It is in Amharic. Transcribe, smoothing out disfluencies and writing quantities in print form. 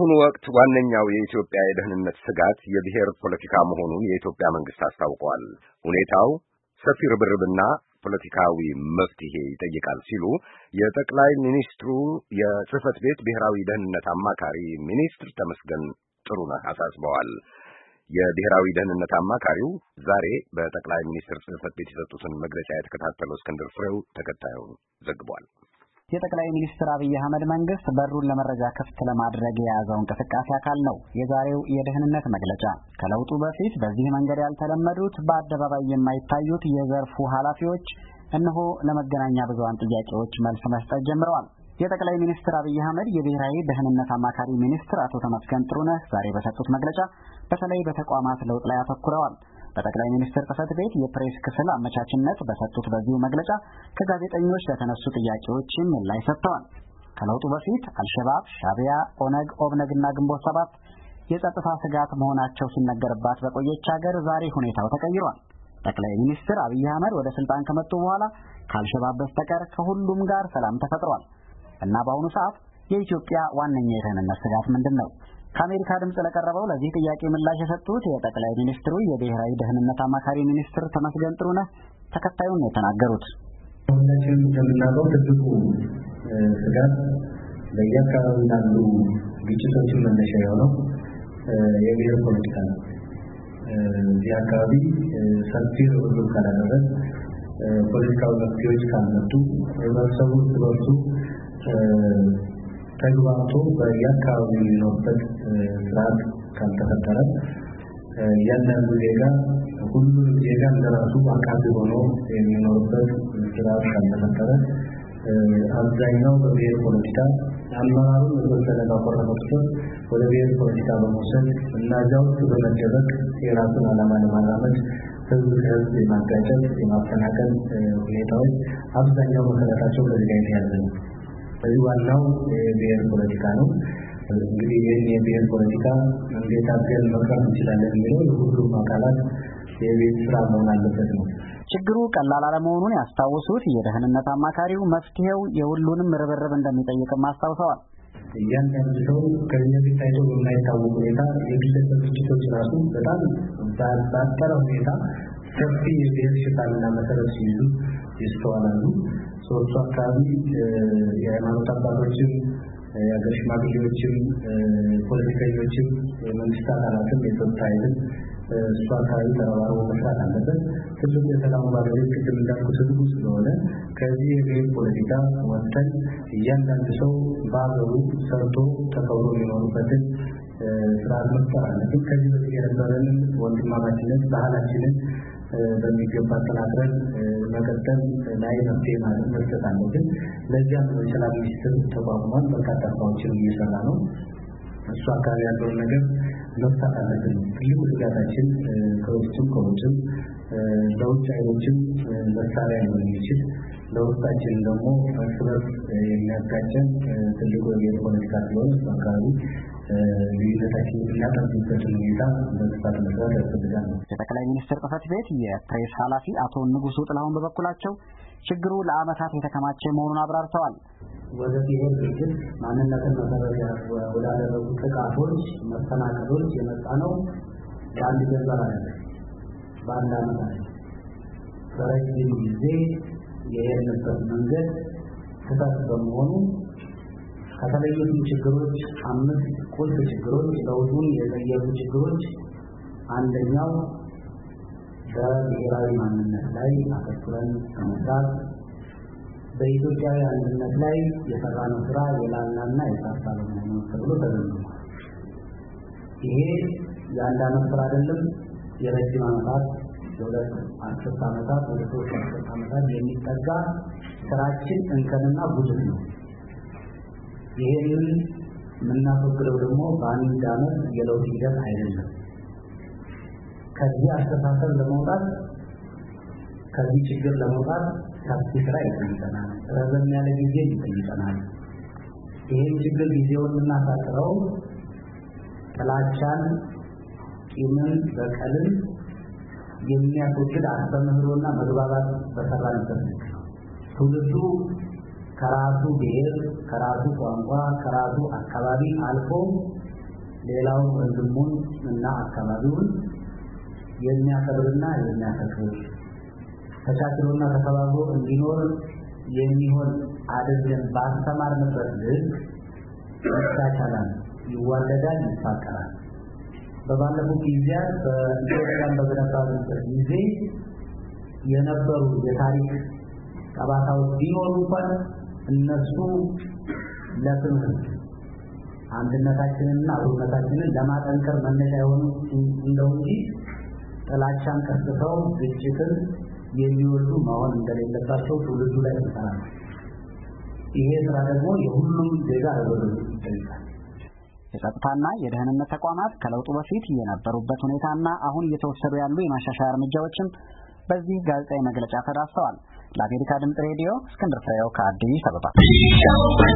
በአሁኑ ወቅት ዋነኛው የኢትዮጵያ የደህንነት ስጋት የብሔር ፖለቲካ መሆኑን የኢትዮጵያ መንግስት አስታውቋል። ሁኔታው ሰፊ ርብርብና ፖለቲካዊ መፍትሄ ይጠይቃል ሲሉ የጠቅላይ ሚኒስትሩ የጽህፈት ቤት ብሔራዊ ደህንነት አማካሪ ሚኒስትር ተመስገን ጥሩነህ አሳስበዋል። የብሔራዊ ደህንነት አማካሪው ዛሬ በጠቅላይ ሚኒስትር ጽህፈት ቤት የሰጡትን መግለጫ የተከታተለው እስክንድር ፍሬው ተከታዩን ዘግቧል። የጠቅላይ ሚኒስትር አብይ አህመድ መንግስት በሩን ለመረጃ ክፍት ለማድረግ የያዘው እንቅስቃሴ አካል ነው የዛሬው የደህንነት መግለጫ። ከለውጡ በፊት በዚህ መንገድ ያልተለመዱት በአደባባይ የማይታዩት የዘርፉ ኃላፊዎች እነሆ ለመገናኛ ብዙሃን ጥያቄዎች መልስ መስጠት ጀምረዋል። የጠቅላይ ሚኒስትር አብይ አህመድ የብሔራዊ ደህንነት አማካሪ ሚኒስትር አቶ ተመስገን ጥሩነህ ዛሬ በሰጡት መግለጫ በተለይ በተቋማት ለውጥ ላይ አተኩረዋል። በጠቅላይ ሚኒስትር ጽህፈት ቤት የፕሬስ ክፍል አመቻችነት በሰጡት በዚሁ መግለጫ ከጋዜጠኞች ለተነሱ ጥያቄዎችም ምላሽ ሰጥተዋል። ከለውጡ በፊት አልሸባብ፣ ሻዕቢያ፣ ኦነግ፣ ኦብነግና ግንቦት ሰባት የጸጥታ ስጋት መሆናቸው ሲነገርባት በቆየች ሀገር ዛሬ ሁኔታው ተቀይሯል። ጠቅላይ ሚኒስትር አብይ አህመድ ወደ ስልጣን ከመጡ በኋላ ከአልሸባብ በስተቀር ከሁሉም ጋር ሰላም ተፈጥሯል እና በአሁኑ ሰዓት የኢትዮጵያ ዋነኛ የደህንነት ስጋት ምንድን ነው? ከአሜሪካ ድምፅ ለቀረበው ለዚህ ጥያቄ ምላሽ የሰጡት የጠቅላይ ሚኒስትሩ የብሔራዊ ደህንነት አማካሪ ሚኒስትር ተመስገን ጥሩነህ ተከታዩን ነው የተናገሩት። ሁላችንም እንደምናውቀው ትልቁ ስጋት በየአካባቢው ያሉ ግጭቶችን መነሻ የሆነው የብሔር ፖለቲካ ነው። እዚህ አካባቢ ሰፊ ርብርብ ካላደረግ ፖለቲካዊ መፍትሄዎች ካልመጡ ህብረተሰቡ እርስ በርሱ ተግባብቶ በየአካባቢው የሚኖርበት ስርዓት ካልተፈጠረ እያንዳንዱ ዜጋ ሁሉም ዜጋ እንደራሱ አቃፊ ሆኖ የሚኖርበት ስርዓት ካልተፈጠረ አብዛኛው በብሔር ፖለቲካ አመራሩን በተወሰነ ባቆረጠ ቁጥር ወደ ብሔር ፖለቲካ በመውሰድ እና እዚያ ውስጥ በመደበቅ የራሱን ዓላማ ለማራመድ ህዝብ ከህዝብ የማጋጨት የማፈናቀል ሁኔታዎች አብዛኛው መሰረታቸው በዚህ ላይ የተያዘ ነው። በዚህ ዋናው የብሔር ፖለቲካ ነው። እንግዲህ ይህን የብሔር ፖለቲካ እንዴት አድርገን መቅረፍ እንችላለን የሚለው የሁሉም አካላት የቤት ስራ መሆን አለበት ነው። ችግሩ ቀላል አለመሆኑን ያስታወሱት የደህንነት አማካሪው መፍትሄው የሁሉንም ርብርብ እንደሚጠይቅም አስታውሰዋል። እያንዳንዱ ሰው ከዚህ በፊት ታይቶ በማይታወቅ ሁኔታ የግለሰብ ግጭቶች ራሱ በጣም ባጠረ ሁኔታ ሰፊ የብሔር ሽፋንና መሰረት ሲይዙ ይስተዋላሉ። ሶስቱ አካባቢ የሃይማኖት አባቶችም የሀገር ሽማግሌዎችም ፖለቲከኞችም የመንግስት አካላትም የጸጥታ ኃይልም እሱ አካባቢ ተረባርቦ መስራት አለበት። ትልቁ የሰላሙ ባለቤት ቅድም እንዳልኩት ህዝቡ ስለሆነ ከዚህ የብሔር ፖለቲካ ወጥተን እያንዳንዱ ሰው በሀገሩ ሰርቶ ተከብሮ የሚኖሩበትን ስርዓት መፍጠር አለብን። ከዚህ በፊት የነበረንን ወንድማማችነት ባህላችንን በሚገባ ተናግረን መቀጠል ላይ መፍትሄ መስጠት አለብን። ለዚያም የሰላም ሚኒስትር ተቋቁሟል። በርካታ ስራዎችን እየሰራ ነው። እሱ አካባቢ ያለውን ነገር መፍታት አለብን። ትልቁ ስጋታችን ከውስጥም ከውጭም ለውጭ ኃይሎችም መሳሪያ ሊሆን የሚችል ለውስጣችን ደግሞ እርስ በርስ የሚያጋጨን ትልቁ የብሔር ፖለቲካ ስለሆነ እሱ አካባቢ ልዩነታችን እናጠብበትን ሁኔታ በስፋት መስራት ያስፈልጋል። የጠቅላይ ሚኒስትር ጽህፈት ቤት የፕሬስ ኃላፊ አቶ ንጉሱ ጥላሁን በበኩላቸው ችግሩ ለዓመታት የተከማቸ መሆኑን አብራርተዋል። ወደ ብሔር ግጭት ማንነትን መሰረት ወዳደረጉ ጥቃቶች፣ መፈናቀሎች የመጣ ነው በአንድ ጀንበር አይደለም፣ በአንድ ዓመት አይደለም። በረጅም ጊዜ የሄድንበት መንገድ ስህተት በመሆኑ ከተለዩት ችግሮች 5 ቁልፍ ችግሮች ለውጡን የለየቱ ችግሮች አንደኛው በብሔራዊ ማንነት ላይ አተኩረን በመስራት በኢትዮጵያዊ አንድነት ላይ የሰራነው ስራ የላላና የሳሳ ነው ተብሎ ተገምቷል። ይሄ የአንድ ዓመት ስራ አይደለም፣ የረጅም ዓመታት የሁለት አስርት ዓመታት ወደ 3 ዓመታት የሚጠጋ ስራችን እንከንና ጉድፍ ነው። ይሄንን የምናፈግረው ደግሞ በአንድ ዓመት የለውጥ ሂደት አይደለም። ከዚህ አስተሳሰብ ለመውጣት ከዚህ ችግር ለመውጣት ሰፊ ስራ ይጠይቀናል። ረዘም ያለ ጊዜ ይጠይቀናል። ይሄን ችግር ጊዜውን እናሳጥረው ጥላቻን፣ ቂምን፣ በቀልን የሚያስወግድ አስተምህሮና መግባባት በሰራንበት ነው። ትውልዱ ከራሱ ብሔር፣ ከራሱ ቋንቋ፣ ከራሱ አካባቢ አልፎ ሌላው ወንድሙን እና አካባቢውን የሚያከብርና የሚያከብር ተቻችሎና ተከባብሮ እንዲኖር የሚሆን አድርገን ባስተማርንበት ልክ ይቻላል፣ ይዋለዳል፣ ይፋቀራል። በባለፉት ጊዜያት በኢትዮጵያ በነበረበት ጊዜ የነበሩ የታሪክ ጠባሳዎች ቢኖሩ እንኳን እነሱ ለትምህርት አንድነታችንንና አብሮነታችንን ለማጠንከር መነሻ የሆኑ እንደው እንጂ ጥላቻን ቀስቅሰው ግጭትን የሚወዱ መሆን እንደሌለባቸው ትውልዱ ላይ ተሰራጭ። ይሄ ስራ ደግሞ የሁሉም ዜጋ አገልግሎት ይጠይቃል። የጸጥታና የደህንነት ተቋማት ከለውጡ በፊት የነበሩበት ሁኔታና አሁን እየተወሰዱ ያሉ የማሻሻያ እርምጃዎችም በዚህ ጋዜጣዊ መግለጫ ተዳስሰዋል። ለአሜሪካ ድምጽ ሬዲዮ እስክንድር ፍሬው ከአዲስ አበባ